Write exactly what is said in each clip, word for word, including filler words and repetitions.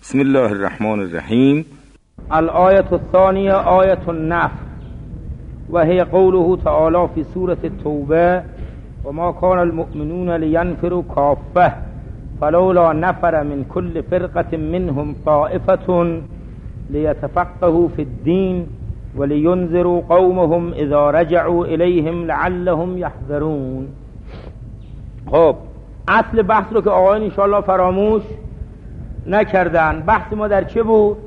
بسم الله الرحمن الرحیم. الآية الثانية آية النفر، وهي قوله تعالى في سورة التوبة: وما كان المؤمنون لينفروا كافة فلولا نفر من كل فرقة منهم طائفة ليتفقهوا في الدين ولينذروا قومهم اذا رجعوا اليهم لعلهم يحذرون. خب اصل بحث رو که آقایان انشاءالله فراموش نکردن، بحث ما در چه بود؟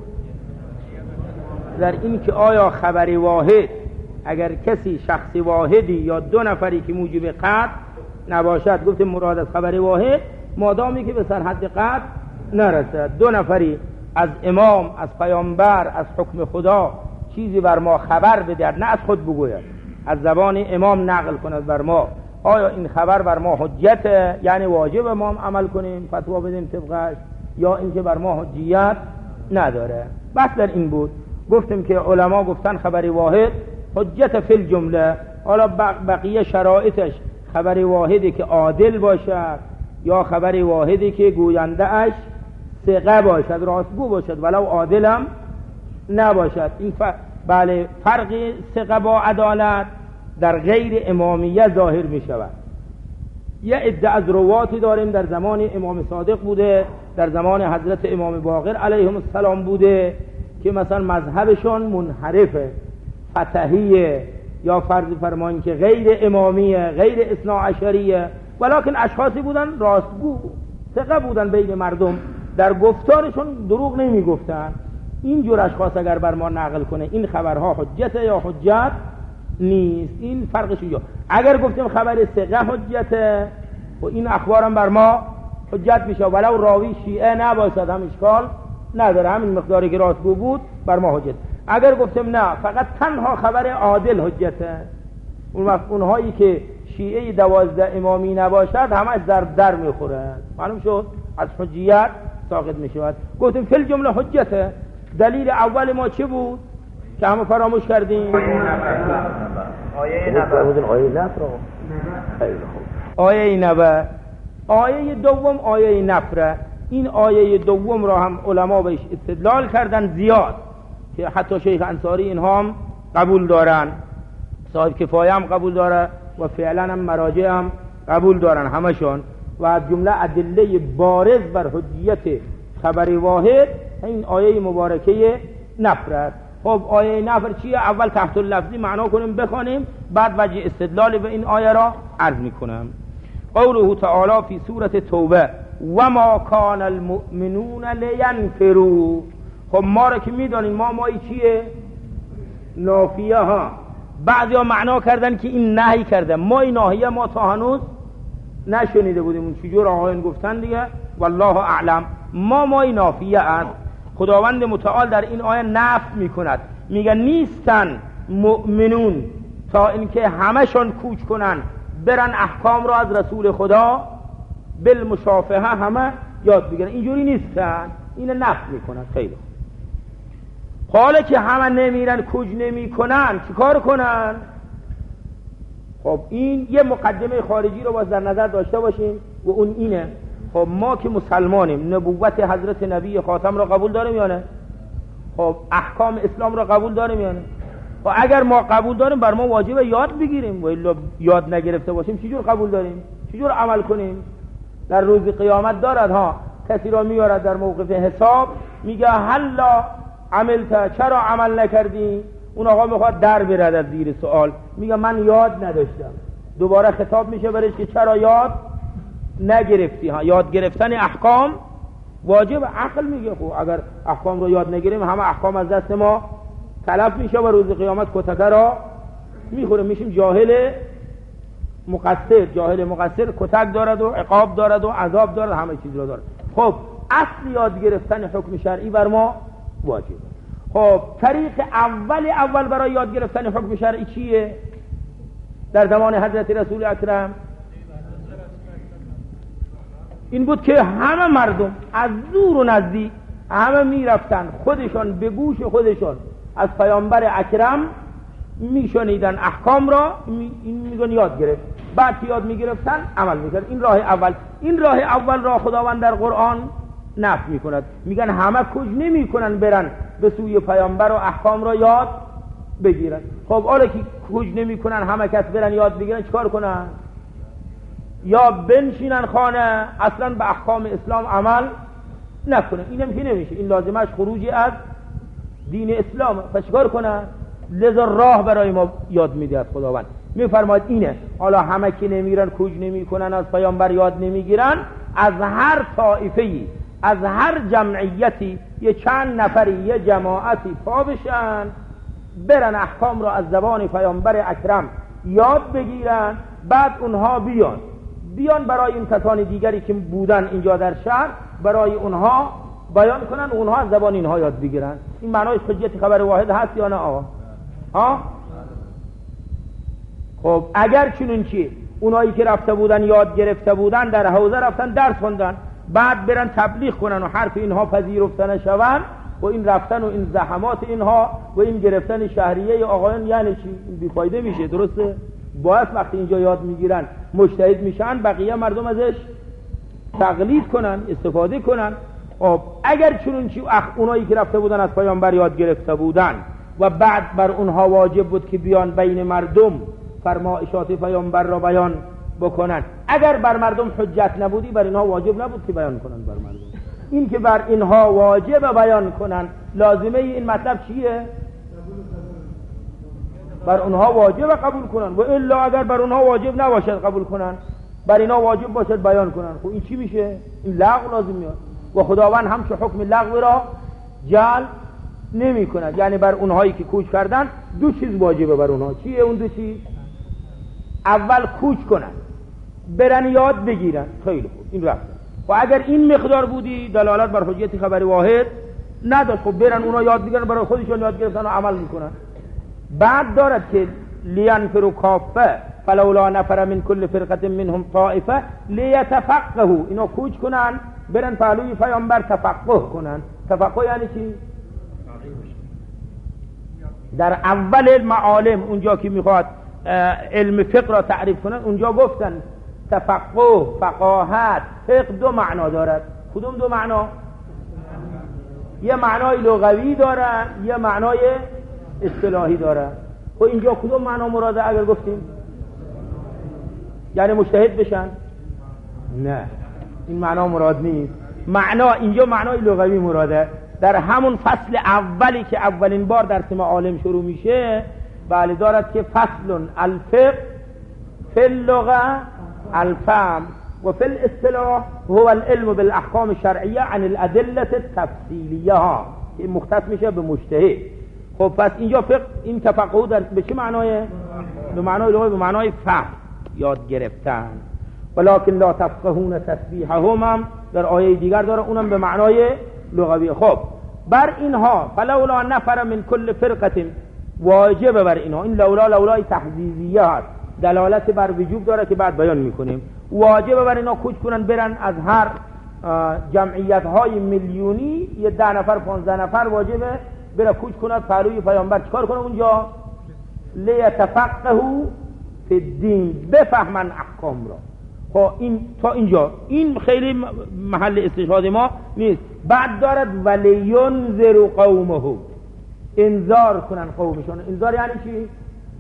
در این که آیا خبری واحد اگر کسی شخصی واحدی یا دو نفری که موجب قطع نباشد، گفتیم مراد از خبری واحد مادامی که به سرحد قطع نرسد، دو نفری از امام، از پیامبر، از حکم خدا چیزی بر ما خبر بدهد، نه از خود بگوید، از زبان امام نقل کند بر ما، آیا این خبر بر ما حجته، یعنی واجب ما عمل کنیم فتوا بدیم طبقش، یا اینکه بر ما حجیت نداره؟ بس در این بود. گفتیم که علما گفتن خبری واحد حجت فی الجمله، حالا بقیه شرایطش خبری واحدی که عادل باشد یا خبری واحدی که گوینده اش ثقه باشد، راستگو باشد ولو عادلم نباشد. این ف... بله فرق ثقه با عدالت در غیر امامیه ظاهر می شود. یه عده از رواتی داریم در زمان امام صادق بوده، در زمان حضرت امام باقر علیهم السلام بوده که مثلا مذهبشون منحرفه، فتحیه، یا فرض فرمان که غیر امامیه، غیر اثنا عشریه، ولکن اشخاصی بودن راستگو، ثقه بودن بین مردم، در گفتارشون دروغ نمی گفتن. این جور اشخاص اگر بر ما نقل کنه این خبرها حجت یا حجت نیست. این فرقش اینجا. اگر گفتیم خبر ثقه حجته و این اخبارم بر ما حجت میشه ولو راوی شیعه نباشد، هم اشکال نداره، همین مقداری که راستگو بود بر ما حجت. اگر گفتیم نه فقط تنها خبر عادل حجته، اون اونهایی که شیعه دوازده امامی نباشد همش در در میخوره، معلوم شد از حجیت ساقط میشود. گفتیم فی الجمله حجته. دلیل اول ما چه بود که همه فراموش کردیم؟ آیه نبأ. آیه نفر. آیه نبأ. آیه دوم آیه نفر. این آیه دوم را هم علما بهش استدلال کردن زیاد که حتی شیخ انصاری اینها هم قبول دارن، صاحب کفایه هم قبول داره و فعلا هم مراجع هم قبول دارن همشون، و از جمله ادله بارز بر حجیت خبری واحد این آیه مبارکه نفر. خب آیه نفر چیه؟ اول تحت اللفظی معنا کنیم بخوانیم، بعد وجه استدلال به این آیه را عرض میکنم. قوله تعالی فی سورة توبه: و ما کان المؤمنون لینفروا. خب ما را که میدانیم ما مایی چیه؟ نافیه ها. بعضی ها معنا کردن که این نهی کرده، ما این ناهیه ما تا هنوز نشنیده بودیم، اون چجور آقایان گفتن دیگه والله اعلم. ما مای نافیه است. خداوند متعال در این آیه نفی میکند، میگه نیستن مؤمنون تا اینکه همشون کوچ کنن برن احکام را از رسول خدا بالمشافهه همه یاد بگیرن، اینجوری نیستن، اینو نفی میکنن. خیلی حالا که همه نمیرن کوچ نمیکنن چیکار کنن؟ خب این یه مقدمه خارجی رو باز در نظر داشته باشیم و اون اینه. خب ما که مسلمانیم نبوت حضرت نبی خاتم را قبول داریم یا نه؟ خب احکام اسلام را قبول داریم یا نه؟ و اگر ما قبول داریم بر ما واجبه یاد بگیریم، و الا یاد نگرفته باشیم چجور قبول داریم؟ چجور عمل کنیم؟ در روز قیامت دارد ها کسی را میارد در موقف حساب میگه هلا عملت، چرا عمل نکردی؟ اون آقا میخواد در برد از زیر سوال، میگه من یاد نداشتم. دوباره خطاب میشه برش که چرا یاد نگرفتی؟ ها یاد گرفتن احکام واجب. عقل میگه خب اگر احکام رو یاد نگیریم همه احکام از دست ما تلف میشه و روز قیامت کتکه را میخوره، میشیم جاهل مقصر. جاهل مقصر کتک دارد و عقاب دارد و عذاب دارد، همه چیز رو دارد. خب اصل یاد گرفتن حکم شرعی بر ما واجب. خب طریق اول اول برای یاد گرفتن حکم شرعی چیه؟ در زمان حضرت رسول اکرم این بود که همه مردم از دور و نزدیک همه میرفتن خودشان به گوش خودشان از پیامبر اکرم میشنیدن احکام را، این میگن یاد گرفت. بعد که یاد میگرفتن عمل میکرد. این راه اول. این راه اول را خداوند در قرآن نفی میکند. میگن همه کوچ نمیکنن برن به سوی پیامبر و احکام را یاد بگیرن. خب حالا که کوچ نمیکنن همه کس برن یاد بگیرن چیکار کنن؟ یا بنشینن خانه اصلا به احکام اسلام عمل نکنن. اینم که نمیشه، این لازمش خروجی از دین اسلام. پس چیکار کنن؟ لذا راه برای ما یاد میده از خداوند. میفرماید اینه حالا همه که نمیرن کوچ نمیکنن از پیامبر یاد نمیگیرن، از هر طائفه‌ای از هر جمعیتی یه چند نفری یه جماعتی پا بشن برن احکام را از زبان پیامبر اکرم یاد بگیرن، بعد اونها بیان بیان برای این کسان دیگری که بودن اینجا در شهر برای اونها بیان کنن و اونها از زبان اینها یاد بگیرن. این معنای حجت خبر واحد هست یا نه آقا؟ ها؟ خب اگر چنین چی اونایی که رفته بودن یاد گرفته بودن در حوزه رفتن درس خوندن، بعد برن تبلیغ کنن و حرف اینها پذیرفته نشون و این رفتن و این زحمات اینها و این گرفتن شهریه آقایان یعنی چی؟ این بیفایده میشه. درسته؟ باید وقتی اینجا یاد میگیرن مجتهد میشن بقیه مردم ازش تقلید کنن استفاده کنن. خب اگر چنین چی اونایی که رفته بودن از پیامبر یاد گرفته بودن و بعد بر اونها واجب بود که بیان بین مردم فرمایشات پیامبر را بیان بکنن، اگر بر مردم حجت نبودی بر اینها واجب نبود که بیان کنن بر مردم. این که بر اینها واجب بیان کنن لازمه این مطلب چیه؟ بر اونها واجب قبول کنن، و الا اگر بر اونها واجب نباشد قبول کنن، بر اینها واجب باشد بیان کنن. خب این چی میشه؟ این لغو لازم میاد و خداوند هم چه حکم لغو را جعل نمی کند. یعنی بر اونهایی که کوچ کردن دو چیز واجبه بر اونها. چیه اون دو چیز؟ اول کوچ کنن برن یاد بگیرن، خیلی خوب این رفت. و اگر این مقدار بودی دلالت بر حجیت خبر واحد نداشت. خب برن اونا یاد بگیرن برای خودشون یاد گرفتن و عمل میکنن. بعد دارد که لینفروا کافه فلولا نفر من کل فرقه منهم طائفه لیتفقهوا، اینا کوچ کنن برن پهلوی پیامبر تفقه کنن. تفقه یعنی چی؟ در اول معالم اونجا که میخواد علم فقه را تعریف کنن اونجا گفتن تفقه فقاهت فقه دو معنا دارد. کدوم دو معنا؟ یه معنای لغوی داره یه معنای اصطلاحی داره. و اینجا کدوم معنا مراده اگر گفتیم؟ یعنی مجتهد بشن؟ نه، این معنا مراد نیست. معنا اینجا معنای لغوی مراده. در همون فصل اولی که اولین بار درس معالم شروع میشه بله دارد که فصل الفقه فی اللغه الفهم و فی الاصطلاح هو العلم بالاحکام الشرعیه عن الادله التفصیلیه ها، این مختص میشه به مجتهد. خب پس اینجا فقه این تفقه در به چه معنای؟ به معنای لغوی، به معنای فهم یاد گرفتن. ولکن لا تفقهون تسبیحهم هم در آیه دیگر داره اونم به معنای لغوی. خب بر اینها فلولا نفر من کل فرقه واجب بر اینها، این لولا لولای تحزیزیه هست دلالت بر وجوب داره که بعد بیان میکنیم. واجب بر اینا کوچ کنن برن از هر جمعیت های میلیونی یه ده نفر پانزده نفر واجبه بره کوچ کنن پهلوی پیامبر. چکار کنن اونجا؟ لیتفقهوا فی الدین، بفهمن احکام را. خب این تا اینجا این خیلی محل استشهاد ما نیست. بعد دارد ولینذر قومه، انذار کنن قومشون. انذار یعنی چی؟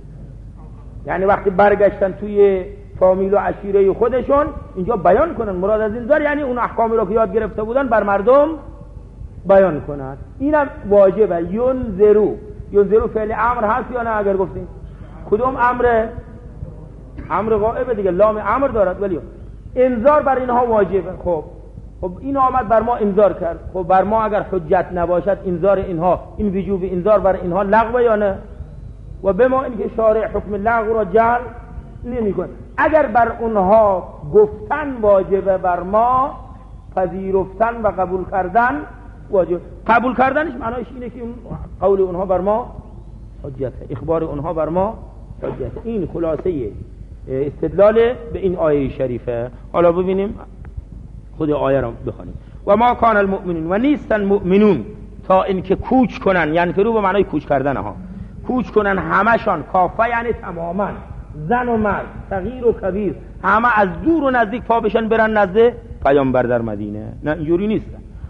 یعنی وقتی برگشتن توی فامیل و عشیره خودشون اینجا بیان کنن. مراد از انذار یعنی اون احکامی رو که یاد گرفته بودن بر مردم بیان کنن. اینم واجبه. ینذرو، ینذرو فعل امر هست یا نه؟ اگر گفتیم کدوم امره؟ امر غائبه دیگه، لام امر دارد. ولی انذار بر اینها واجبه. خب خب این آمد بر ما انذار کرد. خب بر ما اگر حجت نباشد انذار اینها، این وجوب انذار بر اینها لغوه یا نه؟ و به ما اینکه شارع حکم لغو را جعل نمی‌کنه. اگر بر اونها گفتن واجبه بر ما پذیرفتن و قبول کردن واجب. قبول کردنش معنیش اینه که قول اونها بر ما حجته، اخبار اونها بر ما حجته. این خلاصه استدلال به این آیه شریفه. حالا ببینیم خود آیه را بخونیم. و ما کان المؤمنون و نیستن مؤمنون تا اینکه کوچ کنن، یعنی فرو به معنای کوچ کردن ها، کوچ کنن همشان، کافه یعنی تماما، زن و مرد، صغیر و کبیر، همه از دور و نزدیک پا بشن برن نزد پیامبر در مدینه. نه اینجوری نیستن.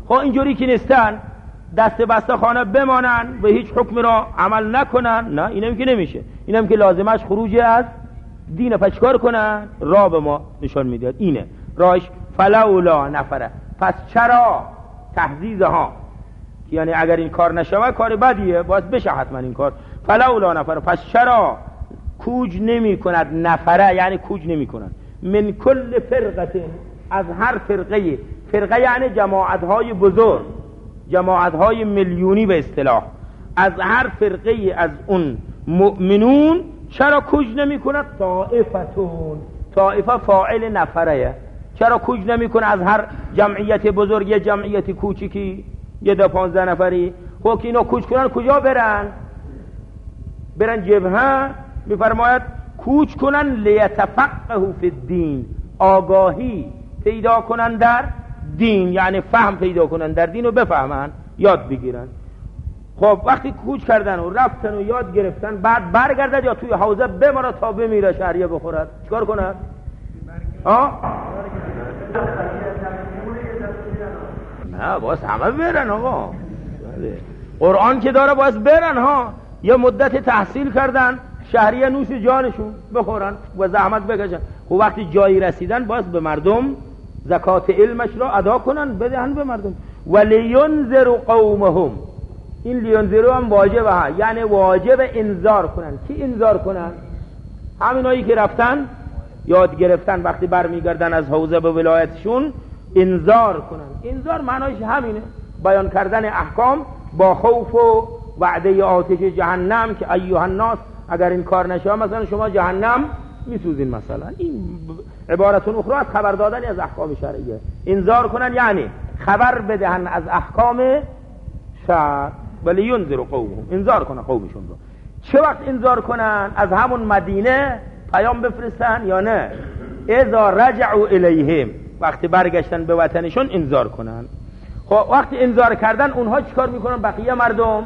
خب اینجوری که نیستن دست بسته خانه بمانن و هیچ حکم را عمل نکنن، نه اینم که نمیشه. اینم که لازمش خروج از دین. پس چیکار کنن؟ راه به ما نشان میداد. اینه راهش. فلولا نفره، پس چرا تحزیز ها، یعنی اگر این کار نشود کار بدیه، باید بشه حتما این کار. فلولا نفره، پس چرا کوج نمی کند نفره، یعنی کوج نمی کند من کل فرقه، از هر فرقه. فرقه یعنی جماعت های بزرگ، جماعت های میلیونی به اصطلاح. از هر فرقه از اون مؤمنون چرا کوج نمی کند؟ طائفتون، طائفه فاعل نفره. چرا کوج نمی کند از هر جمعیت بزرگ یه جمعیت کوچیکی یه ده پانزده نفری؟ خب اینا کوج کنن کجا برن؟ برن جبهه. میفرماید کوج کنن لیتفقهوا فی الدین، آگاهی پیدا کنن در دین، یعنی فهم پیدا کنن در دین و بفهمن، یاد بگیرن. خب وقتی کوچ کردن و رفتن و یاد گرفتن، بعد برگردد یا توی حوزه بماره تا بمیره شهریه بخورد، چیکار کنه؟ ها؟ نه باز همه برن آقا. قرآن که داره باز برن ها. یه مدت تحصیل کردن، شهریه نوش جانشون بخورن و زحمت بکشن. خب وقتی جایی رسیدن باز به مردم زکات علمش را ادا کنن، بدهن به مردم. ولینذروا قومهم، این لینذروا هم واجبه ها، یعنی واجب انذار کنن. کی انذار کنن؟ همینایی که رفتن یاد گرفتن، وقتی برمیگردن از حوزه به ولایتشون انذار کنن. انذار معنایش همینه، بیان کردن احکام با خوف و وعده آتش جهنم که ایها الناس اگر این کار نشه مثلا شما جهنم میسوزین مثلا. این عبارتون اخرى از خبر دادن از احکام شرعیه. انذار کنن یعنی خبر بدهن از احکام شرع. ولی ینذروا قومهم، انذار کنن قومشون رو. چه وقت انذار کنن؟ از همون مدینه پیام بفرستن یا نه؟ اذا رجعوا الیهم، وقتی برگشتن به وطنشون انذار کنن. خب وقتی انذار کردن اونها چیکار میکنن؟ بقیه مردم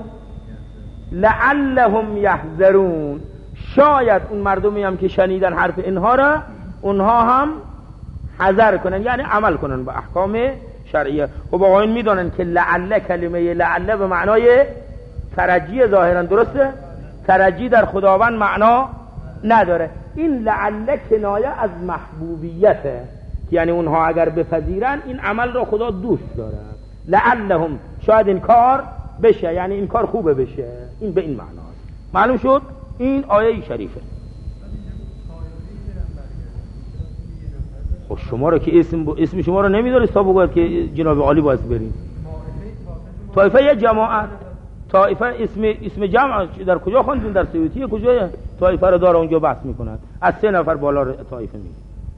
لعلهم یحذرون، شاید اون مردمی هم که شنیدن حرف اینها را اونها هم حذر کنن، یعنی عمل کنن به احکام شرعیه. خب آقایون میدونن که لعل، کلمه لعل به معنای ترجی ظاهرا، درسته؟ ترجی در خداوند معنا نداره. این لعل کنایه از محبوبیته، یعنی اونها اگر بپذیرن این عمل را خدا دوست داره. لعلهم، شاید این کار بشه، یعنی این کار خوبه بشه. این به این معناست. معلوم شد؟ این آیه شریفه. خب شما را که اسم اسم شما را نمیدونید تا بگوید که جناب عالی باید برید. طایفه یه جماعت، طایفه اسم اسم جمع در کجا خوندین؟ در سیوطی کجا طایفه را داره اونجا بحث میکنند. از سه نفر بالا طایفه میگه.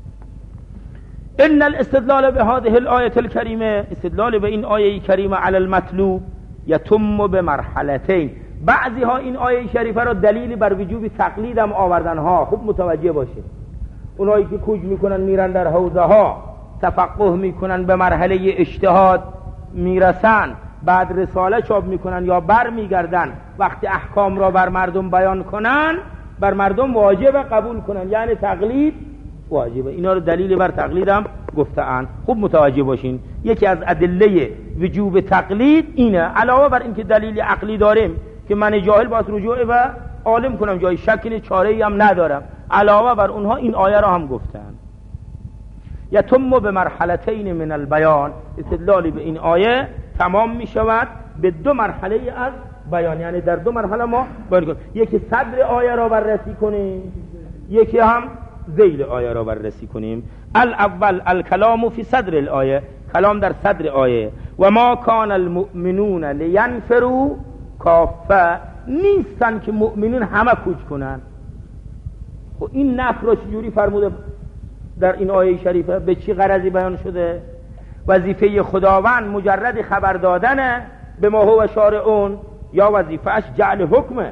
ان الاستدلال بهذه الايه الكريمه، استدلال به این آیه کریمه علی المطلوب یتم بمرحلتین. بعضی ها این آیه شریفه را دلیل بر وجوب تقلید هم آوردن ها. خوب متوجه باشید. اونایی که کوج میکنن میرن در حوزه ها تفقه میکنن، به مرحله اجتهاد میرسن، بعد رساله چاپ میکنن یا بر میگردن، وقتی احکام را بر مردم بیان کنن بر مردم واجب قبول کنن، یعنی تقلید واجبه. اینا رو دلیل بر تقلید هم گفتن. خوب متوجه باشین. یکی از ادله وجوب تقلید اینه، علاوه بر اینکه دلیل عقلی داریم که من جاهل باید رجوع و عالم کنم، جای شکی چاره‌ای هم ندارم، علاوه بر اونها این آیه را هم گفتن. یتم به مرحلتین من البیان، استدلالی به این آیه تمام می شود به دو مرحله از بیان، یعنی در دو مرحله ما بیان کنیم. یکی صدر آیه را بررسی کنیم، یکی هم ذیل آیه را بررسی کنیم. الاول الکلام فی صدر الآیه، کلام در صدر آیه. و ما کان المؤمنون لینفروا کافه، نیستن که مؤمنون همه کوچ کنن. خب این نفر رو چجوری فرموده در این آیه شریفه؟ به چی غرضی بیان شده؟ وظیفه خداوند مجرد خبر دادن به ما هو شارعون یا وظیفهش جعل حکمه؟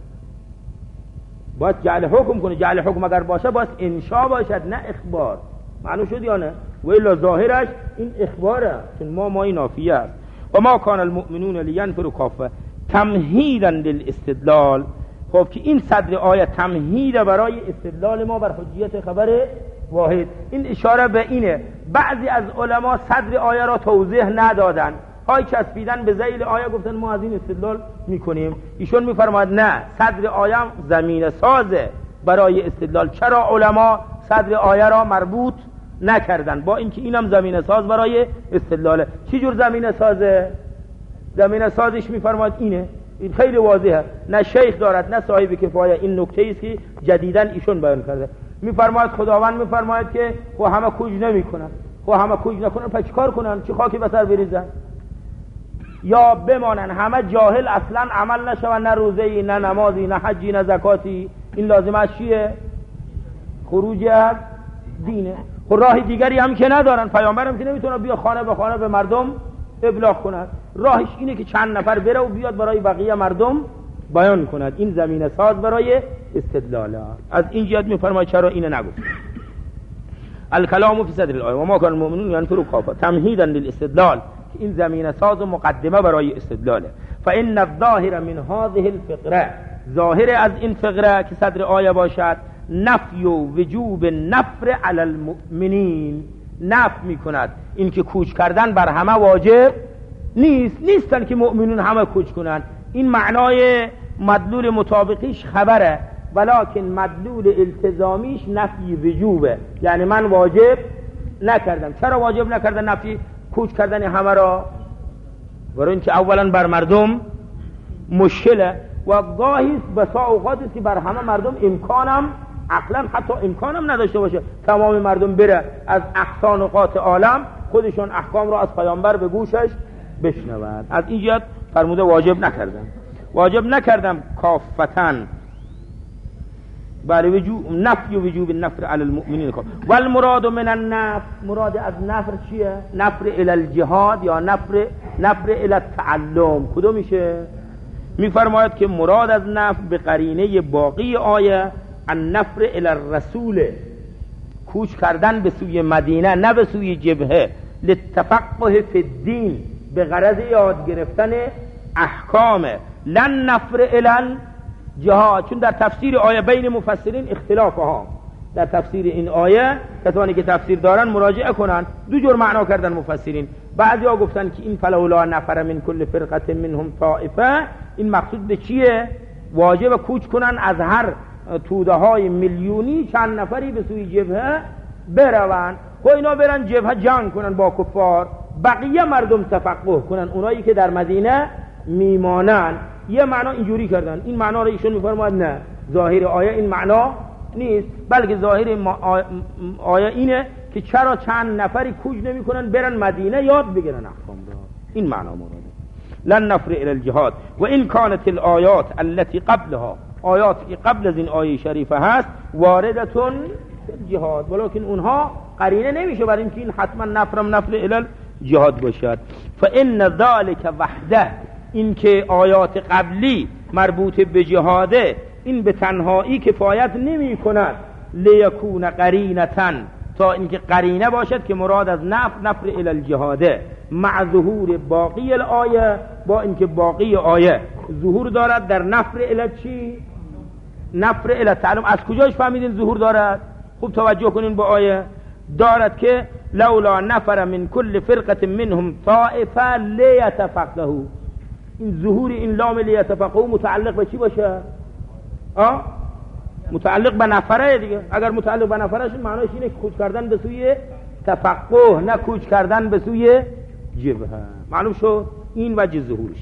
باید جعل حکم کنه. جعل حکم اگر باشه باید انشا باشد نه اخبار. معنی شد یا نه؟ و الا ظاهرش این اخباره، چون ما مای نافیه است. و ما کان المؤمنون لینفروا کافه تمهیدا للاستدلال. خب که این صدر آیه تمهید برای استدلال ما بر حجیت خبر واحد. این اشاره به اینه. بعضی از علما صدر آیه را توضیح ندادن، پای چسبیدن به ذیل آیه گفتن ما از این استدلال میکنیم. ایشون میفرماید نه، صدر آیه زمینه سازه برای استدلال. چرا علما صدر آیه را مربوط نکردن با اینکه اینم زمینه ساز برای استدلاله؟ چی جور زمینه سازه؟ زمینه سازش میفرماید اینه، این خیلی واضحه، نه شیخ دارد نه صاحب کفایه. این نکته است که جدیداً ایشون بیان کرده. میفرماید خداوند میفرماید که خب همه کوج نمیکنن، خب همه کوج نکنن پس چیکار کنن؟ چه خاکی به سر بریزن؟ یا بمانن همه جاهل اصلا عمل نشون، نه روزه‌ای نه نمازی نه حجی نه زکاتی. این لازمه از چیه؟ خروج از دینه. خب راه دیگری هم که ندارن، پیامبرم که نمیتونه بیا خانه به خانه به مردم ابلاغ کند. راهش اینه که چند نفر بره و بیاد برای بقیه مردم بیان کند. این زمینه ساز برای استدلال. از این جهت میفرماید چرا اینو نگفت. الکلام فی صدر الآیه و ما کان المؤمنون ینفروا کافة تمهیدا للاستدلال. این زمینه ساز و مقدمه برای استدلاله. فان الظاهر من هذه الفقره، ظاهر از این فقره که صدر آیه باشد، نفی و وجوب نفر علی المؤمنین، نفی میکند این که کوچ کردن بر همه واجب نیست، نیستن که مؤمنون همه کوچ کنن. این معنای مدلول مطابقیش خبره، ولکن مدلول التزامیش نفی وجوبه. یعنی من واجب نکردم. چرا واجب نکردن نفی کوچ کردن همه را؟ برای اینکه اولا بر مردم مشکله و گاهی بسا اوقات است که بر همه مردم امکانم عقلا حتی امکانم نداشته باشه تمام مردم بره از اقصا نقاط عالم خودشون احکام را از پیامبر به گوشش بشنوند. از این جهت فرموده واجب نکردم، واجب نکردم کافتن. بله وجوب نفی و وجوب النفر علی المؤمنین. و المراد من النفر، مراد از نفر چیه؟ نفر الی الجهاد یا نفر نفر الی التعلم. کدوم میشه؟ میفرماید که مراد از نفر به قرینه باقی آیه النفر الی الرسول، کوچ کردن به سوی مدینه نه به سوی جبهه، للتفقه فی الدین، به غرض یاد گرفتن احکام. لن نفر الی جهاد، چون در تفسیر آیه بین مفسرین اختلاف ها. در تفسیر این آیه کسانی که تفسیر دارن مراجعه کنن، دو جور معنا کردن مفسرین. بعضی ها گفتن که این فلولا نفر من کل فرقه منهم طائفه، این مقصود به چیه؟ واجب کوچ کنن از هر توده های میلیونی چند نفری به سوی جبهه بروند و اینا برن جبهه جنگ کنن با کفار، بقیه مردم تفقه کنن، اونایی که در مدینه میمانن. یه معنا اینجوری کردن. این معنا رو ایشون میفرماید نه، ظاهر آیه این معنا نیست، بلکه ظاهر آیه اینه که چرا چند نفری کوچ نمیکنن برن مدینه یاد بگیرن احکام را. این معنا مراده. لن نفر الى الجهاد و این کانت الآیات التي قبلها، آیاتی که قبل از این آیه شریفه هست واردتون جهاد، ولکن اونها قرینه نمیشه برای اینکه این حتما نفرم نفر الی الجهاد باشد. فان ذلك وحده، این که آیات قبلی مربوط به جهاده این به تنهایی کفایت نمی کند. لیکون قرینتن، تا اینکه قرینه باشد که مراد از نفر نفر الی الجهاده، مع ظهور باقی الآیه، با اینکه باقی آیه ظهور دارد در نفر الی چی؟ نفر الی تعلم. از کجاش فهمیدین ظهور دارد؟ خوب توجه کنین با آیه دارد که لولا نفر من کل فرقه منهم طائفه لیتفقهوا. این ظهور این لام لیتفقهوا متعلق به چی باشه؟ آه؟ متعلق به نفره دیگه. اگر متعلق به نفرش معنیش اینه که کوچ کردن به سوی تفقه، نه کوچ کردن به سوی جبهه. معلوم شد این وجه ظهورش.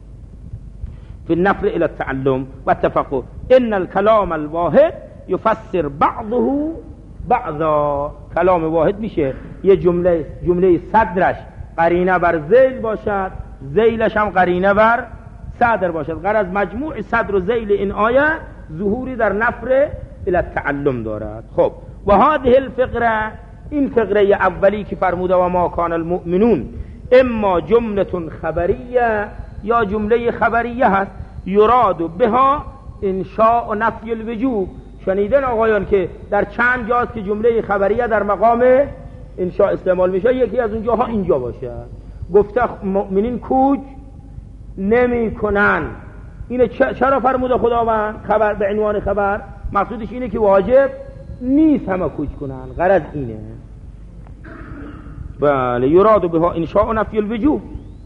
فی النفر الى التعلم و التفقه ان الكلام الواحد يفسر بعضه بعضا. کلام واحد میشه یه جمله جمله صدرش قرینه بر ذیل باشد، ذیلش هم قرینه بر صدر باشد. غرض مجموع صدر و ذیل این آیه ظهوری در نفر الى التعلم دارد. خب و هذه الفقره، این فقره اولی که فرموده و ما کان المؤمنون، اما جمله خبریه یا جمله خبریه هست، یراد بها انشاء و نفی الوجوب. شنیدن آقایان که در چند جاست که جمله خبریه در مقام انشاء استعمال میشه، یکی از اونجاها اینجا باشه. گفته مؤمنین کوچ نمی کنن. اینه چرا فرموده خداوند خبر به عنوان خبر؟ مقصودش اینه که واجب نیست همه کوچ کنن، غرض اینه. بله یراد بها انشاء و نفی الوجوب.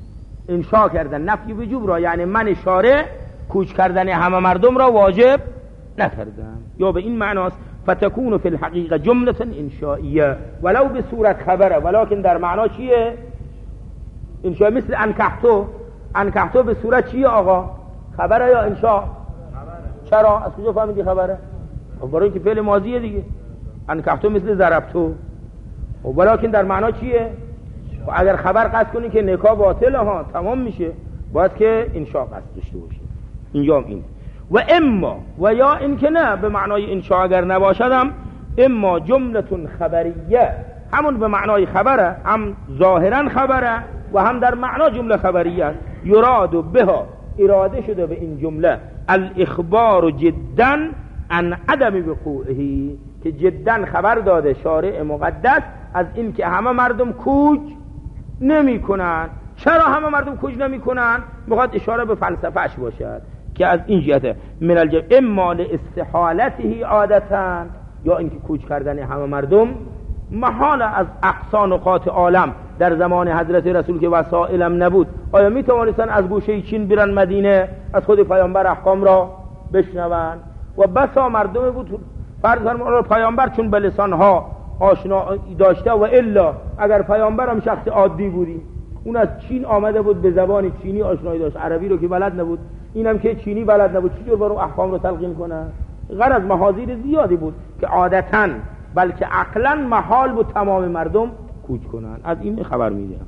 انشاء کردن نفی وجوب را، یعنی من شارع کوچ کردن همه مردم را واجب نکردم، یا به این معناست فتكون فی الحقیقه جمله انشائیه ولو به صورت خبره، ولکن در معنا چیه؟ انشاء. مثل انکحتو، انکحتو به صورت چیه آقا؟ خبره یا انشاء؟ چرا؟ از کجا فهمیدی خبره؟ برای اینکه فعل ماضیه دیگه. انکحتو مثل ضربتو، ولکن در معنا چیه؟ اگر خبر قصد کنی که نکاح باطله ها تمام میشه، باید که انشاء قصد داشته باشه. اینجا این و اما و یا این که نه به معنای انشاء اگر نباشدم، اما جملتون خبریه، همون به معنای خبره، هم ظاهرا خبره و هم در معنا جمله خبریه. یراد بها، اراده شده به این جمله الاخبار جدا عن عدم وقوعه، که جدا خبر داده شارع مقدس از این که همه مردم کوچ نمی کنن. چرا همه مردم کوچ نمی کنن؟ میخواد اشاره به فلسفهش باشد که از این جهته من الجمع اما لاستحالته عادتا، یا اینکه کوچ کردن همه مردم محال از اقصا نقاط عالم در زمان حضرت رسول که وسائلم نبود، آیا می توانستن از گوشه چین برن مدینه از خود پیامبر احکام را بشنون؟ و بسا مردم بود فرض فرمون پیامبر چون به لسانها آشنایی داشته، و الا اگر پیامبر هم شخص عادی بودی، اون از چین آمده بود به زبان چینی آشنایی داشت، عربی رو که بلد نبود، اینم که چینی بلد نبود، چجور برو احکام رو تلقین کنه؟ غرض محاذیر زیادی بود که عادتاً بلکه عقلاً محال بود تمام مردم کوچ کنن. از این خبر میدم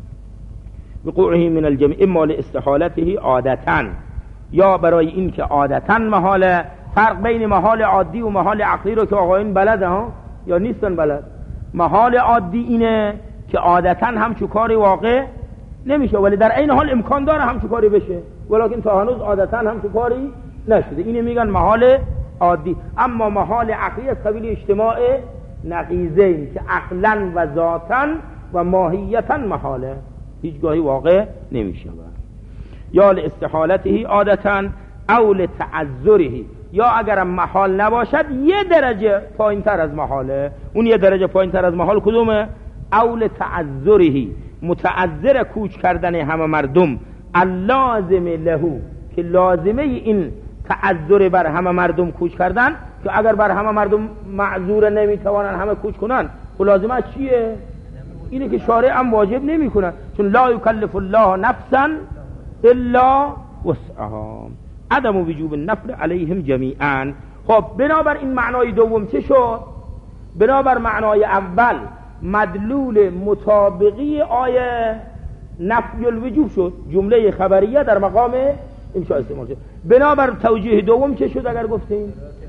وقوعه من الجمع اما لاستحالته عادتاً، یا برای این که عادتاً محاله. فرق بین محال عادی و محال عقلی رو که آقایون بلده ها یا نیستن بلد. محال عادی اینه که عادتاً همچو کاری واقع نمیشه، ولی در این حال امکان داره همچو کاری بشه، ولیکن تا هنوز عادتاً همچو کاری نشده. اینه میگن محال عادی. اما محال عقلی از قبیل اجتماع نقیضین که عقلاً و ذاتاً و ماهیتاً محاله، هیچگاهی واقع نمیشه. یا لاستحالته عادتاً او لتعذره، یا اگرم محال نباشد یه درجه پایین تر از محاله. اون یه درجه پایین تر از محال کدومه؟ او لتعذره، متعذر کوچ کردن همه مردم، اللازم لهو، که لازمه این تعذر بر همه مردم کوچ کردن، که اگر بر همه مردم معذور نمیتوانن همه کوچ کنن، خب لازمه چیه؟ اینه که شارع هم واجب نمی کنن، چون لا یکلف الله نفسا الا وسعها، عدم وجوب النفل علیهم جمیعا. خب بنابر این معنای دوم چه شد؟ بنابر معنای اول مدلول مطابقی آیه نفی الوجوب شد، جمله خبریه در مقام انشاء استعمال شد. بنابر توجیه دوم چه شد اگر گفتیم؟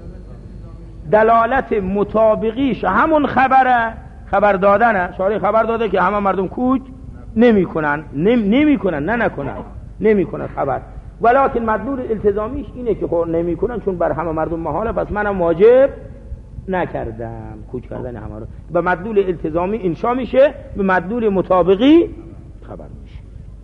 دلالت مطابقیش همون خبره، خبر دادنه. شارع خبر داده که همه مردم کوچ نمی کنن، نم نمی کنن نه نکنن نمی کنن خبر، ولکن مدلول التزامیش اینه که خور نمی کنن چون بر همه مردم محاله، پس منم واجب نکردم کوچ کردن همه رو. به مدلول التزامی انشا میشه، به مدلول مطابقی خبر میشه.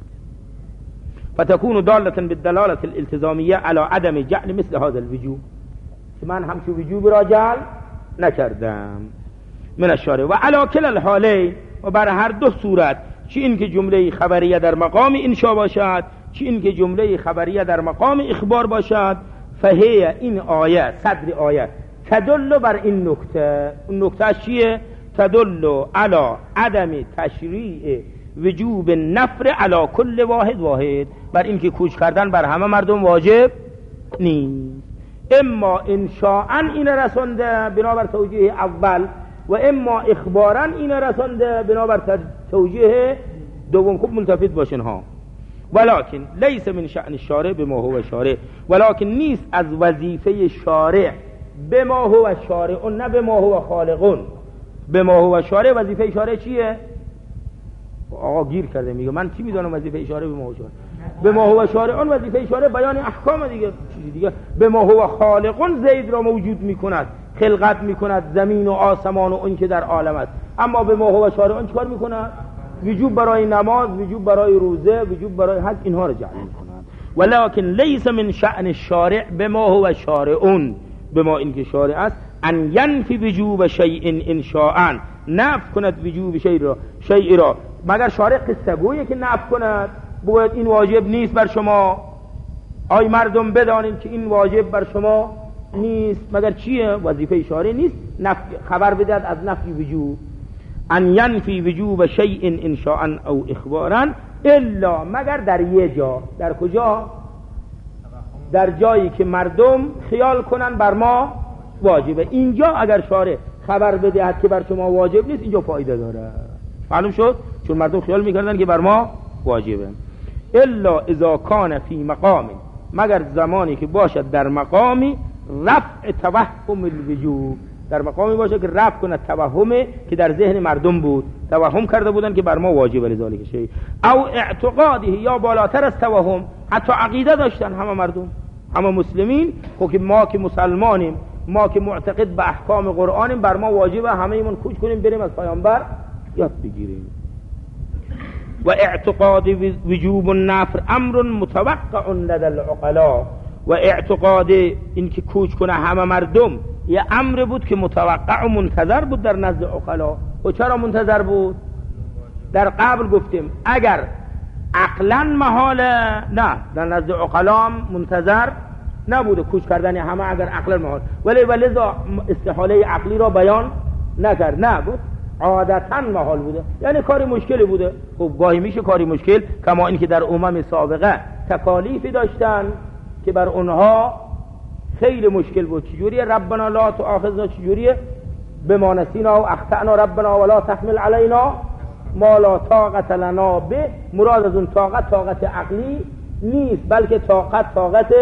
فتكون دالة بالدلالة الالتزامية على عدم جعل مثل هذا الوجوب، من همچو وجوب را جعل نکردم من الشارع. و على كلا الحالين، و بر هر دو صورت، چی این که جمله خبریه در مقام انشا باشد، چی این که جمله خبریه در مقام اخبار باشد، فهی این آیه صدر آیه تدل بر این نکته. اون نکته چیه؟ تدل على عدم تشریع وجوب النفر علی کل واحد واحد، بر این که کوچ کردن بر همه مردم واجب نیست. اما انشاءً این رسانده بنابر توجیه اول، و اما اخباراً این رسانده بنابر توجیه دوم. خوب ملتفت باشین ها. ولكن لیس من شأن الشارع بما هو شارع، ولكن نیست از وظیفه شارع بما هو شارع، نه بما هو خالقون. بما هو شارع، وظیفه شارع چیه؟ آقا گیر کرده میگه من چی میدونم وظیفه اشاره به ما هو شارع؟ به ما هو شارعون وظیفه اشاره بیان احکام دیگه، چیزی دیگه. به ما هو خالقون زید را موجود میکند، خلقت میکند زمین و آسمان و اون که در عالم است. اما به ما هو شارعون چیکار میکند؟ وجوب برای نماز، وجوب برای روزه، وجوب برای حج، اینها رو جعل میکند. ولكن لیس من شأن الشارع بما هو شارعون، بما این که شارع است، ان ینفی وجوب شیء انشاءً، نفی کند وجوب شیء را شیء را، مگر شارع قصه گویه که نفی کند؟ باید این واجب نیست بر شما. آی مردم بدانید که این واجب بر شما نیست. مگر چیه؟ وظیفه اشاره نیست نفی خبر بدهد از نفی وجوب. ان ینفی وجوب شیء انشاء او اخبارا الا، مگر در یه جا. در کجا؟ در جایی که مردم خیال کنن بر ما واجبه. اینجا اگر شارع خبر بدهد که بر شما واجب نیست، اینجا فایده داره. معلوم شد؟ چون مردم خیال میکردن که بر ما واجبه. الا اذا کان فی مقام، مگر زمانی که باشد در مقامی رفع توهم الوجوب، در مقامی باشه که رفع کنه توهمه که در ذهن مردم بود، توهم کرده بودن که بر ما واجبه لذالک شیء، او اعتقاده، یا بالاتر از توهم حتی عقیده داشتن همه مردم، همه مسلمین، خب که ما که مسلمانیم، ما که معتقد به احکام قرآنیم، بر ما واجبه همه ایمون کوچ کنیم بریم از پیامبر یاد بگیریم. و اعتقاد وجوب النفر امر متوقع لدى العقلاء، و اعتقاد این که کوچ کنه همه مردم یه امر بود که متوقع و منتظر بود در نزد عقلا. و چرا منتظر بود؟ در قبل گفتیم اگر عقلا محاله، نه در نزد عقلا منتظر نبوده کوچ کردن همه اگر عقلا محال، ولی ولذا استحاله عقلی را بیان نکرد، نه گفت عادتا محال بوده، یعنی کاری مشکلی بوده. خب گاهی میشه کاری مشکل، کما این که در امم سابقه تکالیفی داشتن که بر اونها خیلی مشکل بود. چجوریه؟ ربنا لا تؤاخذنا، چجوریه؟ بما نسینا و اخطأنا ربنا ولا تحمل علینا ما لا طاقت لنا به. مراد از اون طاقت طاقت عقلی نیست، بلکه طاقت طاقت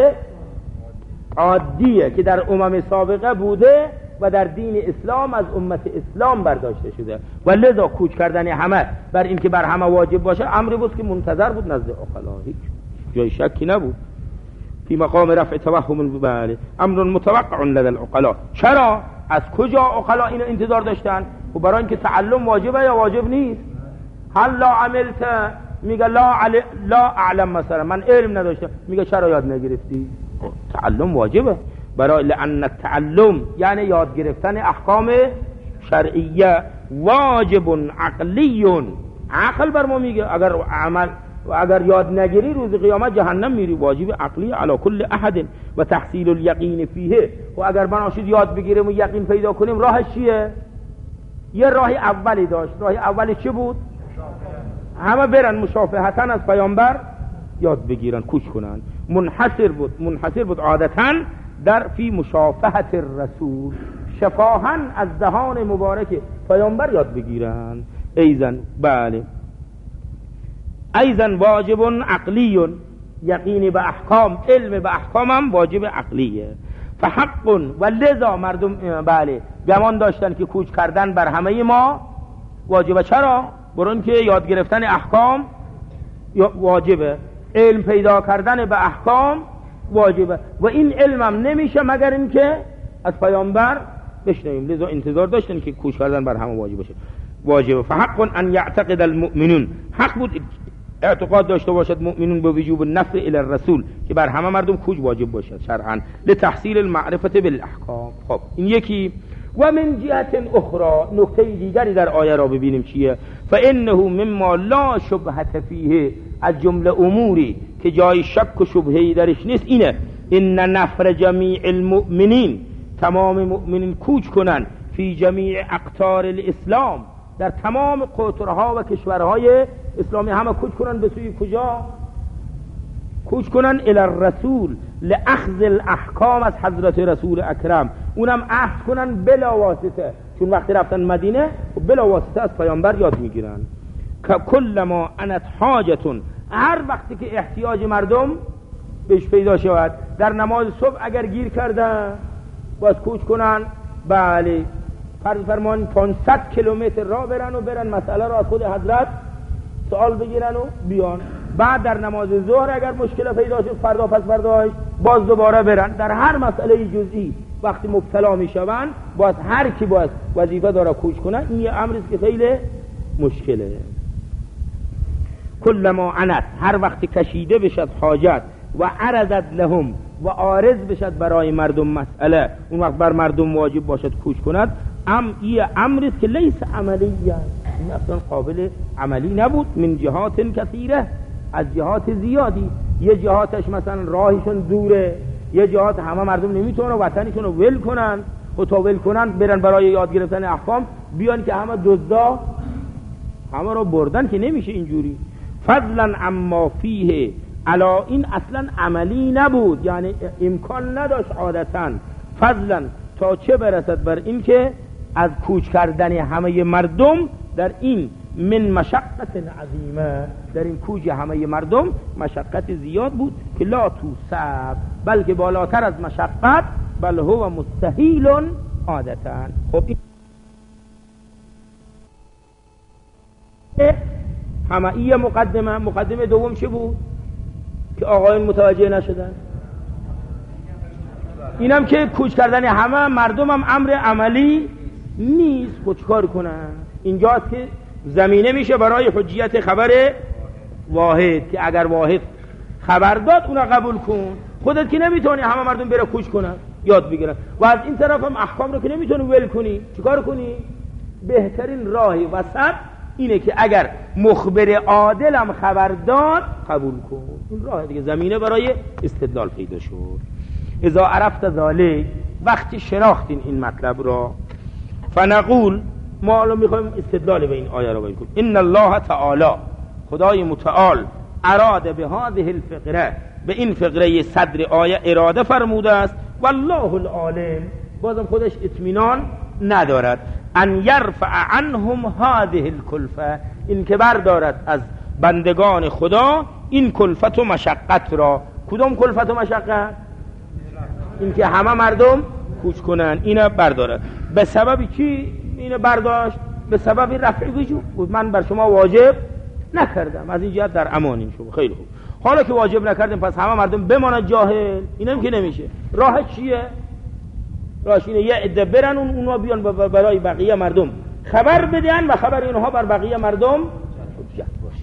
عادیه که در امم سابقه بوده و در دین اسلام از امت اسلام برداشته شده. و لذا کوچ کردن همه بر این که بر همه واجب باشه امری بود که منتظر بود نزد عقلا، هیچ جای شکی نبود. فی مقام رفع توهم بله امر متوقع لدى العقلاء. چرا؟ از کجا عقلا اینو انتظار داشتن؟ و برای اینکه تعلم واجبه یا واجب نیست. هل لا عملت، میگه لا, عل... لا اعلم، مثلا من علم نداشتم، میگه چرا یاد نگرفتی؟ تعلم واجبه، برای لأن التعلم یعنی یاد گرفتن احکام شرعیه واجب عقلی. عقل بر ما میگه اگر عمل و اگر یاد نگیری روز قیامت جهنم میری. واجب عقلی علی کل احد و تحصیل الیقین فیه. و اگر بناشید یاد بگیریم و یقین پیدا کنیم، راهش چیه؟ یه راه اولی داشت. راه اولی چه بود؟ همه برن مشافهتا از پیامبر یاد بگیرن، کوچ کنن. منحصر بود منحصر بود عادتا در فی مشافهت الرسول، شفاهن از دهان مبارک پیامبر یاد بگیرن. ایزن بله ایزن واجب عقلی، یقین به احکام، علم به احکام هم واجب عقلیه. فحق، و لذا مردم بله گمان داشتن که کوچ کردن بر همه ما واجبه. چرا؟ برای که یاد گرفتن احکام واجبه، علم پیدا کردن به احکام واجبه، و این علم هم نمیشه مگر اینکه از پیامبر بشنویم. لذا انتظار داشتن که کوچ کردن بر همه واجب باشه. واجبه. فحق ان یعتقد المؤمنون، حق بود اعتقاد داشته باشد مؤمنون به وجوب النفر الی الرسول، که بر همه مردم کوچ واجب باشد شرعا لتحصیل المعرفت بالاحکام. خب این یکی. و من جهت اخرى، نکته دیگری در آیه را ببینیم چیه. فانه مما لا شبهه فیه، از جمله اموری که جای شک و شبهه‌ای درش نیست اینه. ان نفر جمیع المؤمنین، تمام مؤمنین کوچ کنن فی جمیع اقطار الاسلام، در تمام قطرها و کشورهای اسلامی همه کوچ کنن به سوی کجا؟ کوچ کنن الی الرسول لاخذ الاحکام، از حضرت رسول اکرم، اونم عهد کنن بلا واسطه، چون وقتی رفتن مدینه و بلا واسطه از پیامبر یاد میگیرن. که کل ما انت حاجتون، هر وقتی که احتیاج مردم بهش پیدا شود. در نماز صبح اگر گیر کردن باید کوچ کنن، بله فرض فرمان پانصد کیلومتر راه برن و برن مسئله را از خود حضرت سوال بگیرن و بیان. بعد در نماز ظهر اگر مشکل پیدا شد فردا پس فرداش باز دوباره برن. در هر مسئله جزئی وقتی مبتلا میشوند باید هر کی باید وظیفه داره کوچ کنه. این یه امری است که خیلی مشکله. کل ما عنت، هر وقتی کشیده بشد حاجت و عرضت لهم، و عارض بشد برای مردم مسئله، اون وقت بر مردم واجب باشد کوچ کند. ام یه امری است که لیس عملیه، این اصلا قابل عملی نبود. من جهات کثیره، از جهات زیادی، یه جهاتش مثلا راهشون دوره، یه جهات همه مردم نمیتونن وطنشون رو ول کنن، خب تا ول کنن برن برای یاد گرفتن احکام بیان که همه دزدا همه رو بردن، که نمیشه اینجوری. فضلا عما فیه، علا این اصلا عملی نبود، یعنی امکان نداشت عادتا. فضلا تا چه برسد بر این که از کوچ کردن همه مردم در این من مشقت عظیمه، در این کوچ همه مردم مشقت زیاد بود که لا توصف، بلکه بالاتر از مشقت، بل هو مستحیل عادتا. خب این همه ای مقدمه. مقدمه دوم چه بود که آقایون متوجه نشدن؟ اینم که کوچ کردن همه مردم هم امر عملی نیست. خود چکار کنن؟ اینجاست که زمینه میشه برای حجیت خبر واحد، که اگر واحد خبر داد اونا قبول کن. خودت که نمیتونی همه مردم بره کوچ کنن یاد بگیرن، و از این طرف هم احکام رو که نمیتونی ول کنی. چیکار کنی؟ بهترین راهی وسط اینه که اگر مخبر عادل هم خبر داد قبول کن. این راه دیگه، زمینه برای استدلال پیدا شد. اذا عرفت ذالک، وقتی شناختین این مطلب را، فنقول، ما الان میخوایم استدلال به این آیه رو بکنیم. ان الله تعالی، خدای متعال، اراد به هذه الفقره، به این فقره صدر آیه اراده فرموده است، والله العالم، بازم خودش اطمینان ندارد، ان یرفع عنهم هذه الکلفه، این که بردارد از بندگان خدا این کلفت و مشقت را. کدام کلفت و مشقت؟ این که همه مردم کوچ کنن، اینو بردارد. به سبب چی اینو برداشت؟ به سبب رفع وجوب. من بر شما واجب نکردم، از این جهت در امانیم شما. خیلی خوب، حالا که واجب نکردیم پس همه مردم بماند جاهل، اینم که نمیشه. راه چیه؟ راهش اینه یه عده برن اون اونها بیان برای بقیه مردم خبر بدن و خبر اینها بر بقیه مردم حجت باشه.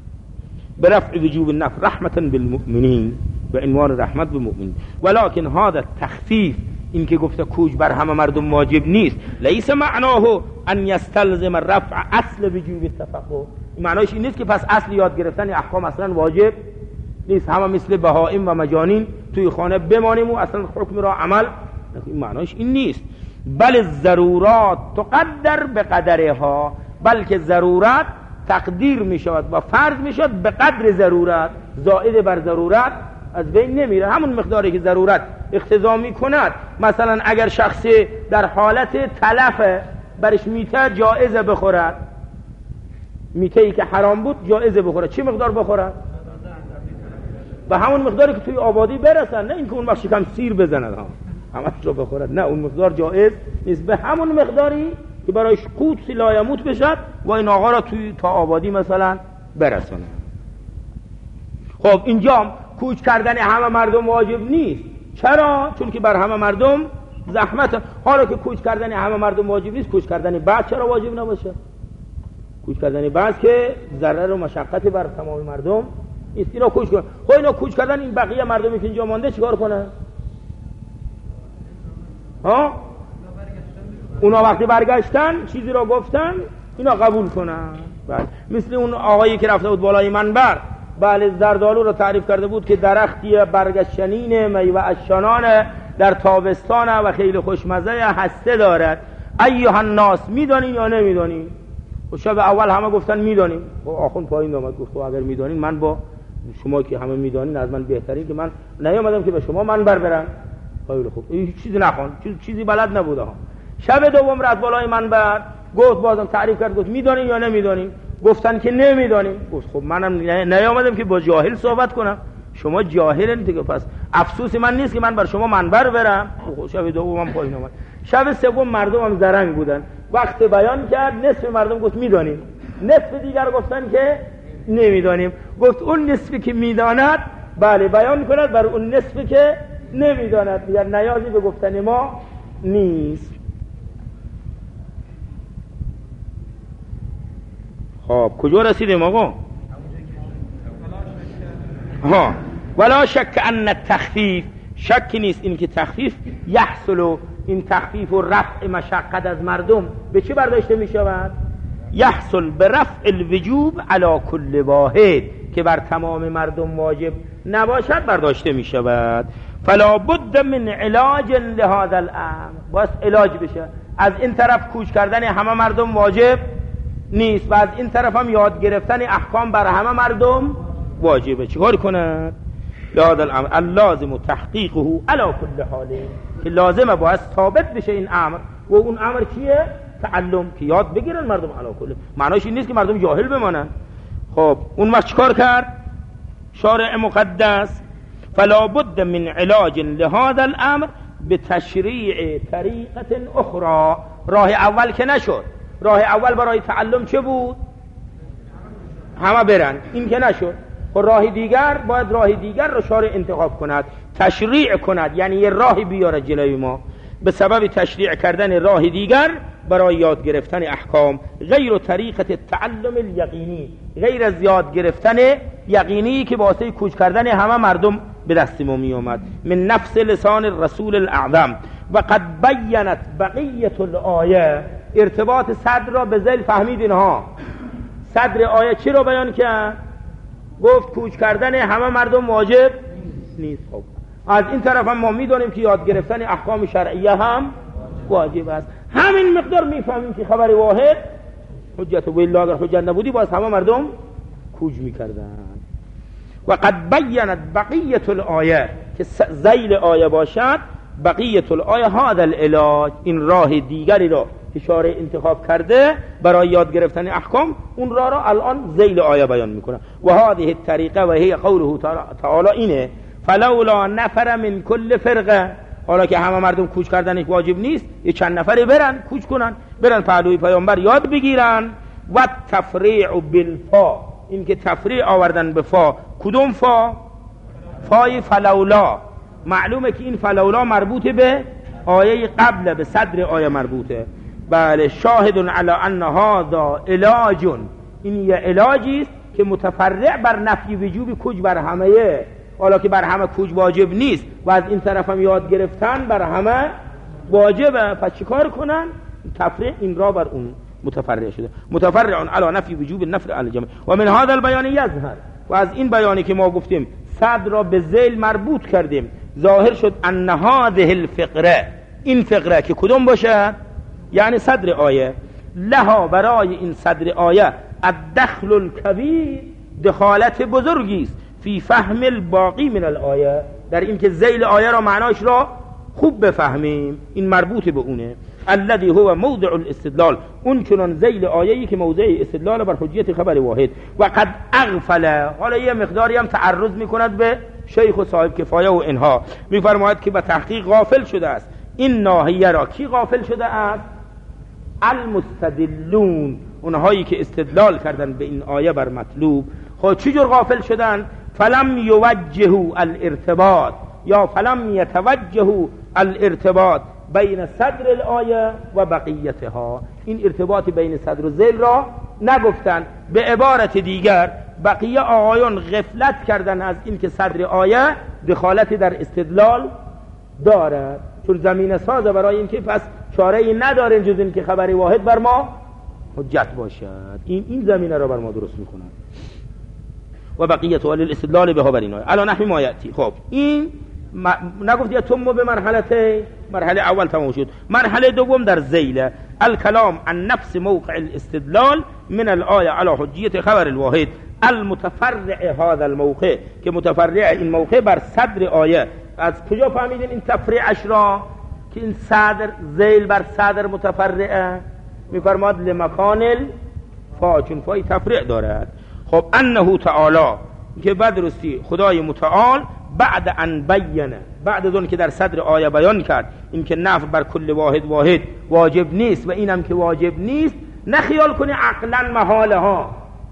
برفع وجوب النفع رحمتا بالمؤمنین، به عنوان رحمت به مؤمنین. ولکن هذا تخفیف، این که گفته کوچ بر همه مردم واجب نیست، لیس معناه ان یستلزم رفع اصل وجوب التفقه. معناش این نیست که پس اصل یاد گرفتن احکام اصلا واجب نیست، همه مثل بهائم و مجانین توی خانه بمانیم و اصلا حکم را عمل. این معناش این نیست. بل ضرورات تقدر به قدرها، بلکه ضرورت تقدیر می شود و فرض می شود به قدر ضرورت، زائد بر ضرورت از بین نمیره. همون مقداری که ضرورت اقتضا می کند. مثلا اگر شخصی در حالت تلف برش میته جایزه بخورد، میته ای که حرام بود جایزه بخورد، چه مقدار بخورد؟ به همون مقداری که توی آبادی برسن، نه اینکه اون وقت شکم سیر بزند ها همش رو بخورد، نه اون مقدار جایز نیست. به همون مقداری که برایش قوت لایموت بشد و این آقا را توی تا آبادی مثلا برسونه. خب اینجا کوچ کردن همه مردم واجب نیست. چرا؟ چون که بر همه مردم زحمت. حالا که کوچ کردن همه مردم واجب نیست، کوچ کردن بعد چرا واجب نباشه؟ کوچ کردن بعد که ضرر و مشقت بر تمام مردم نیست، اینا کوچ کنن. خب اینا کوچ کردن این بقیه مردمی که اینجا مانده چیکار کنن؟ ها؟ اونا وقتی برگشتن چیزی را گفتن اینا قبول کنن. بله. مثل اون آقایی که رفته بود بالای منبر، بله، زردالو را تعریف کرده بود که درختی برگشتنین میوه اشانان در تابستان و خیلی خوشمزه هسته دارد. ایها الناس، میدانین یا نمیدانین؟ و شب اول همه گفتن میدانیم. و آخون پایین آمد گفت اگر میدانین من با شما که همه میدانین از من بهترین که من نیامدم که به شما منبر برم. خیلی خوب، این چیزی نخوان، چیز چیزی بلد نبوده ها. شب دوم رفت بالای منبر، گفت بازم تعریف کرد، گفت میدانین یا نمیدانین؟ گفتن که نمیدانیم. گفت خب منم نیامدم که با جاهل صحبت کنم، شما جاهلین دیگه، پس افسوس من نیست که من بر شما منبر برم. شب دومم پایین آمد. شب سوم مردم هم زرنگ بودن، وقت بیان کرد نصف مردم گفت میدانیم، نصف دیگر گفتن که نمیدانیم. گفت اون نصفی که میداند بله بیان کند بر اون نصفی که نمیداند، دیگر نیازی به گفتن ما نیست. خب کجا رسیدیم آقا؟ ها، ولا شک ان التخفیف، شک نیست این که تخفیف یحصل، این تخفیف و رفع مشقت از مردم به چه برداشته می شود؟ یحصل به رفع الوجوب علی کل واحد، که بر تمام مردم واجب نباشد برداشته می شود. فلا بد من علاج لهذا الامر، باید علاج بشه. از این طرف کوچ کردن همه مردم واجب نیست و از این طرف هم یاد گرفتن احکام بر همه مردم واجبه. چیکار کنند؟ لهذا الامر اللازم تحقیقه علی کل حال، که لازمه باید ثابت بشه این امر. و اون امر چیه؟ تعلم، که یاد بگیرن مردم علی کل. معناش این نیست که مردم جاهل بمانن. خب اون وقت چیکار کرد شارع مقدس؟ فلا بد من علاج لهذا الامر بتشریع طریقه اخرى. راه اول که نشد، راه اول برای تعلم چه بود؟ همه برن، این که نشد. و راه دیگر باید راه دیگر رو شارع انتخاب کند، تشریع کند، یعنی یه راهی بیاره جلوی ما به سبب تشریع کردن راه دیگر برای یاد گرفتن احکام، غیر طریقه تعلم الیقینی، غیر از یاد گرفتن یقینی که واسه کوچ کردن همه مردم به دست ما می اومد. من نفس لسان الرسول الاعظم و قد بینت بقیه الآیه. ارتباط صدر را به ذیل فهمیدین ها. صدر آیه چی رو بیان کرد؟ گفت کوچ کردن همه مردم واجب نیست. خب از این طرف هم ما میدونیم که یاد گرفتن احکام شرعیه هم واجب است. همین مقدار میفهمیم که خبر واحد حجت و بالله اگر حجت نبودی باز همه مردم کوچ میکردن. و قد بینت بقیه الآیه، که ذیل آیه باشد بقیه الآیه هذا العلاج، این راه دیگری را که شارع انتخاب کرده برای یاد گرفتن احکام، اون راه را الان ذیل آیه بیان میکنه. و هذه الطریقه و هی قوله تعالی اینه فلولا نفر من کل فرقه. حالا که همه مردم کوچ کردن واجب نیست، یه چند نفری برن کوچ کنن، برن پهلوی پیامبر یاد بگیرن. و تفریع بالفا، این که تفریع آوردن به فا. کدوم فا؟ فای فلولا. معلومه که این فلولا مربوط به آیه قبل، به صدر آیه مربوطه. بله شاهد علی ان هذا علاج، این یه علاجی است که متفرع بر نفی وجوب کوچ بر همه. حالا که بر همه کوچ واجب نیست و از این طرف هم یاد گرفتن بر همه واجبه، پس چیکار کنن؟ تفریع این را بر اون متفرع شده. متفرع علی نفی وجوب النفر علی الجمع. و من هذا البیان یظهر، و از این بیانی که ما گفتیم صدر را به ذیل مربوط کردیم، ظاهر شد ان هذه الفقره، این فقره که کدوم باشه؟ یعنی صدر آیه، لها برای این صدر آیه الدخل الکبیر، دخالت بزرگی است فی فهم الباقی من الآیه، در این که ذیل آیه را معناش را خوب بفهمیم. این مربوط به اونه. الذي هو موضع الاستدلال، اون چنان ذیل آیه‌ای که موضع استدلال بر حجیت خبر واحد. و قد اغفل، حالا یه مقداری هم تعرض میکند به شیخ و صاحب کفایه و اینها، میفرماید که به تحقیق غافل شده است. این ناحیه را کی غافل شده است؟ المستدلون، اونهایی که استدلال کردن به این آیه بر مطلوب. خب چی جور غافل شدن؟ فلم یوجهوا الارتباط، یا فلم یتوجهوا الارتباط بین صدر الآیه و بقیتها، این ارتباط بین صدر و ذیل را نگفتن. به عبارت دیگر بقیه آقایان غفلت کردن از این که صدر آیه دخالتی در استدلال دارد، چون زمینه سازه برای این که پس چاره ای نداره جز این که خبری واحد بر ما حجت باشد. این این زمینه را بر ما درست میکنن. و بقیت اهل الاستدلال به ها بر این آیه الان نحوی ما یاتی. خب این ما نگفت یا تم به مرحله مرحله اول تمام شد. مرحله دوم در ذیل الکلام عن نفس موقع الاستدلال من الآیه على حجیت خبر الواحد المتفرع هذا الموقع، که متفرع این موقع بر صدر آیه. از کجا فهمیدین این تفریعش را که این صدر ذیل بر صدر متفرعه؟ میفرماد لمکان الفا، چون فای تفریع دارد. خب انه تعالی، که بدرستی خدای متعال بعد ان بینه، بعد از اون که در صدر آیه بیان کرد این که نفع بر کل واحد واحد واجب نیست و اینم که واجب نیست، نه خیال کنی عقلا محاله ها.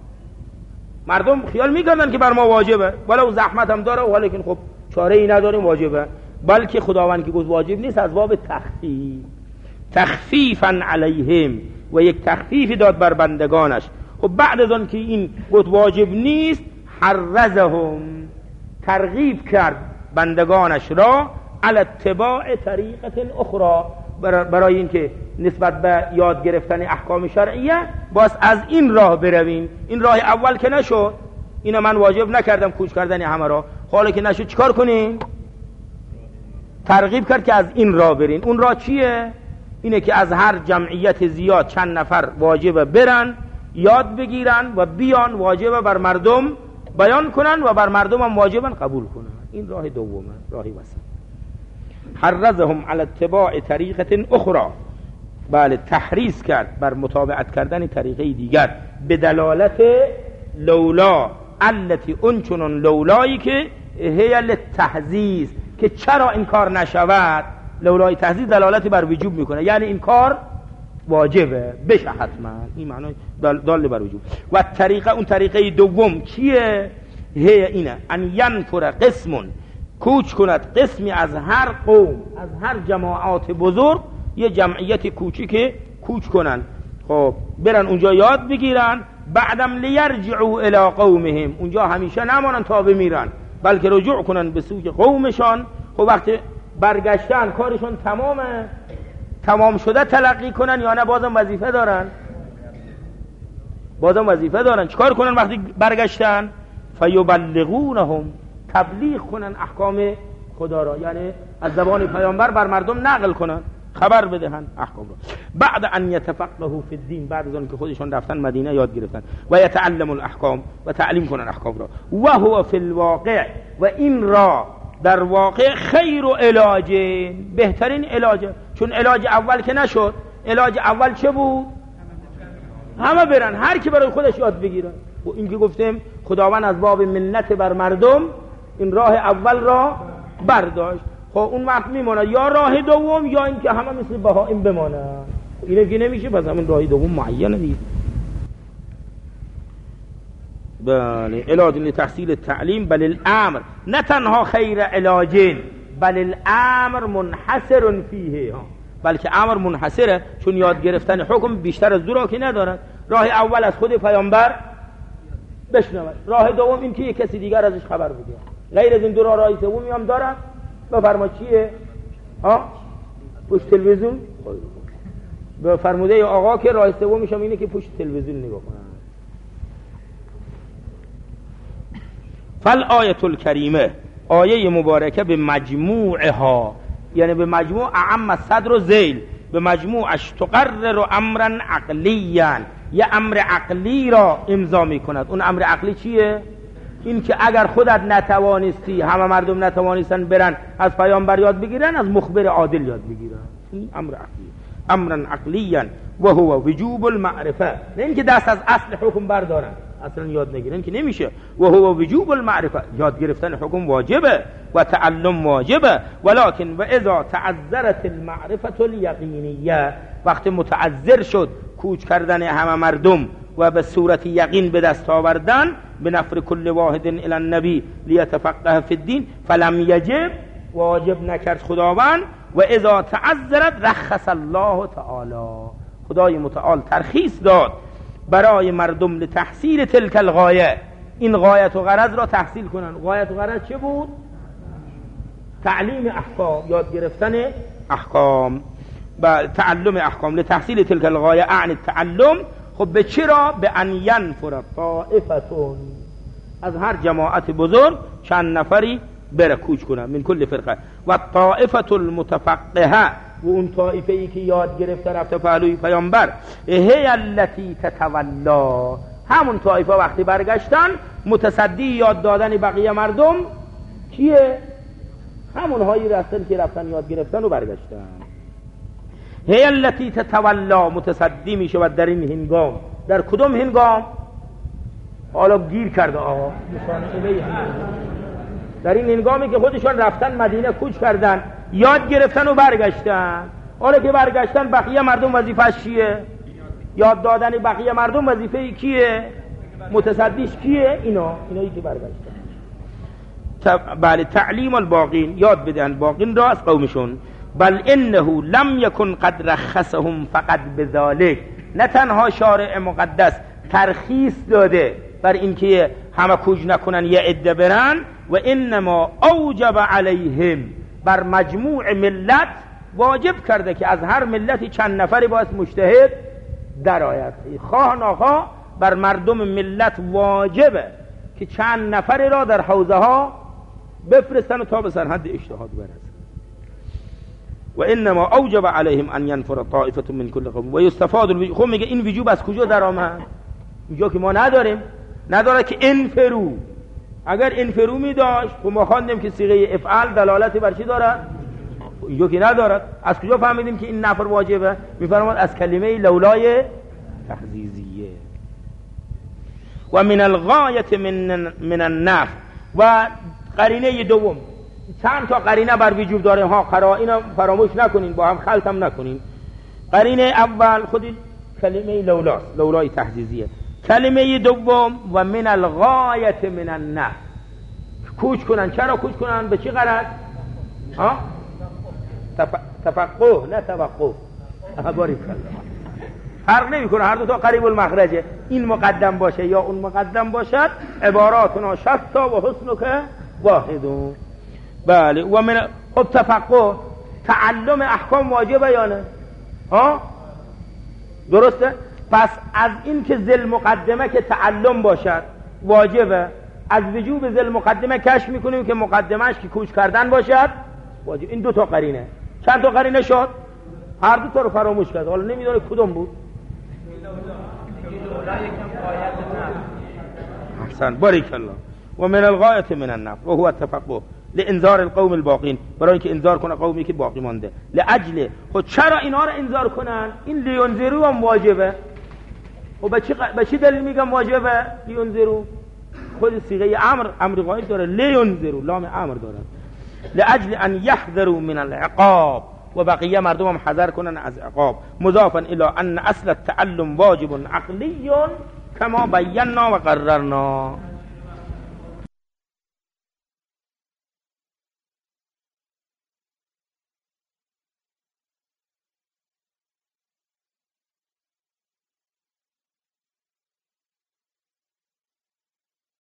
مردم خیال میکنن که بر ما واجبه ولو زحمت هم داره، ولیکن خب چاره ای نداریم واجبه، بلکه خداوند که گفت واجب نیست از باب تخفیف، تخفیفا علیهم، و یک تخفیفی داد بر بندگانش. خب بعد از اون که این گفت واجب نیست، حرزهم، ترغیب کرد بندگانش را علی اتباع طریقه اخرى، برای اینکه نسبت به یاد گرفتن احکام شرعیه باز از این راه برویم. این راه اول که نشد، اینا من واجب نکردم کوچ کردن همه را، حالا که نشد چیکار کنین؟ ترغیب کرد که از این راه برین. اون راه چیه؟ اینه که از هر جمعیت زیاد چند نفر واجبه برن یاد بگیرن و بیان واجبه بر مردم بیان کنن و بر مردم هم واجبن قبول کنن. این راه دومه، راهی وسط. حرزهم علی اتباع طریقه اخرى، بله تحریض کرد بر متابعت کردن طریقه دیگر، به دلالت لولا التي اونچنون لولایی که هی للتحزیز، که چرا این کار نشود. لولای تحزیز دلالتی بر وجوب میکنه، یعنی این کار واجبه بشه حتما، این معنی دال بر وجوب. و طریقه اون طریقه دوم کیه؟ هی اینه ان ینفر قسمون، کوچ کند قسمی از هر قوم، از هر جماعات بزرگ یه جمعیت کوچیک کوچ کنن، خب برن اونجا یاد بگیرن، بعدم لیرجعوا الی قومهم، اونجا همیشه نمانن تا بمیرن، بلکه رجوع کنن به سوی قومشان. خب وقتی برگشتن کارشون تمامه، تمام شده تلقی کنن یا نه بازم وظیفه دارن؟ بازم وظیفه دارن. چیکار کنن وقتی برگشتن؟ فیبلغونهم، تبلیغ کنن احکام خدا را، یعنی از زبان پیامبر بر مردم نقل کنن، خبر بدهن احکام را. بعد ان یتفقهوا فی الدین، بعد از اون که خودشون رفتن مدینه یاد گرفتن، و یتعلموا الاحکام، و تعلیم کنن احکام را. و هو فی الواقع، و این را در واقع خیر و علاج، بهترین علاج، چون علاج اول که نشد. علاج اول چه بود؟ همه برن، هر کی برای خودش یاد بگیرن. و این که گفتیم خداوند از باب منت بر مردم این راه اول را برداشت. خب اون وقت میمونه یا راه دوم یا این که همه مثل بهائیم بمانن. اینه که نمیشه، پس همین راه دوم معینه دیگه. بله علاج لتحصیل التعلیم، بل الامر، نه تنها خیر علاجین، بل الامر منحصر فیه، بلکه امر منحصره، چون یاد گرفتن حکم بیشتر از دو راه که ندارن. راه اول از خود پیامبر بشنود، راه دوم این که یک کسی دیگر ازش خبر بده. غیر از این دو راه راه سومی هم داره. بفرما چیه؟ ها؟ پشت تلویزیون. به فرموده آقا که راه سومیش هم اینه که پشت تلویزیون نگاه کنن. فالآیة الکریمه، آیه مبارکه به مجموعها، یعنی به مجموع اعم صدر و ذیل، به مجموعش تقرر امرا عقلیا، یه امر عقلی را امضا می کند. اون امر عقلی چیه؟ این که اگر خودت نتوانستی، همه مردم نتوانستن برن از پیامبر یاد بگیرن، از مخبر عادل یاد بگیرن. این امر عقلی، امرا عقلیا و هو وجوب المعرفه، نه اینکه دست از اصل حکم بردارن اصلا یاد نگیرن که نمیشه. و هو وجوب المعرفه، یاد گرفتن حکم واجبه و تعلم واجبه، ولکن و اذا تعذرت المعرفه الیقینیه، وقتی متعذر شد کوچ کردن همه مردم و به صورت یقین به دست آوردن، به نفر کل واحد الی النبی لیتفقه فی الدین، فلم یجب، واجب نکرد خداوند. و اذا تعذرت رخص الله تعالی، خدای متعال ترخیص داد برای مردم لتحصیل تلک الغایه، این غایت و غرض را تحصیل کنن. غایت و غرض چه بود؟ تعلیم احکام، یاد گرفتن احکام و تعلم احکام. لتحصیل تلک الغایه اعنی التعلم. خب به چرا؟ به ان ینفر طائفتون، از هر جماعت بزرگ چند نفری بره کوچ کنن، من کل فرقه. و طائفه المتفقهه، و اون طائفه ای که یاد گرفته رفته پهلوی پیامبر، هی التي تتولا، همون طائفه وقتی برگشتن متصدی یاد دادن بقیه مردم کیه؟ همون هایی رفتن که رفتن یاد گرفتن و برگشتن. هی التي تتولا، متصدی می شود در این هنگام. در کدوم هنگام؟ حالا گیر کرده آقا، در این هنگامی که خودشان رفتن مدینه کوچ کردن، یاد گرفتن و برگشتن. حالا که برگشتن بقیه مردم وظیفه‌اش چیه؟ یاد دادن بقیه مردم وظیفه کیه؟ متصدیش کیه؟ اینا اینایی که برگشتن. بله تعلیم الباقین، یاد بدن باقین را از قومشون. بل انه لم یکن قد رخصهم فقط بذالک، نه تنها شارع مقدس ترخیص داده بر اینکه همه کوچ نکنن یه عده برن، و انما اوجب علیهم، بر مجموع ملت واجب کرده که از هر ملتی چند نفری باید مجتهد در آید. خواه ناخواه بر مردم ملت واجبه که چند نفر را در حوزه ها بفرستن و تا به سرحد اجتهاد برسن. و انما اوجب علیهم ان ینفر طائفه من کل قوم و یستفاد الوجوب. خب میگه این وجوب از کجا در آمد؟ اینجا که ما نداریم، نداره که انفرو. اگر انفرو می داشت خب ما خواندیم که صیغه افعال دلالتی بر چی دارد؟ اینجا که ندارد. از کجا فهمیدیم که این نفر واجبه؟ میفرماد از کلمه لولای تحزیزیه. و من الغایه من من النفی. و قرینه دوم، چند تا قرینه بر وجوب داره ها، قرائن فراموش نکنین، با هم خلط هم نکنین. قرینه اول خود کلمه لولاست، لولای تحزیزیه. کلمه دوم و من الغایه من النفی، کوچ کنن. چرا کوچ کنن؟ به چی غرض؟ ها؟ تفقه نه توقف. باری کلا فرق نمی کنه، هر دو تا قریب المخرجه. این مقدم باشه یا اون مقدم باشد، عباراتنا شتا و حسنک واحدون. بله. و من خب تفقه، تعلم احکام واجبه یا نه؟ ها؟ درسته؟ پس از این که ذل مقدمه که تعلم باشد واجبه، از وجوب ذل مقدمه کشف میکنیم که مقدمهش که کوچ کردن باشد واجب. این دو تا قرینه. چند تا قرینه شد؟ هر دو تا رو فراموش کرد، حالا نمیدونه کدوم بود. احسن، بارک الله. و من الغایه من النفی و هو التفقه لانذار القوم الباقین، برای اینکه انذار کنه قومی که باقی مانده. لاجل خود چرا اینا رو انذار کنن؟ این لینذرو هم واجبه. و به چی به چی دلیل میگم واجبه لینذرو؟ خود صیغه امر امر غایب داره، لینذرو لام امر داره. لاجل ان یحذروا من العقاب، و بقیه مردم هم حذر کنن از عقاب. مضافا الی ان اصل التعلم واجب عقلی کما بینا و قررنا.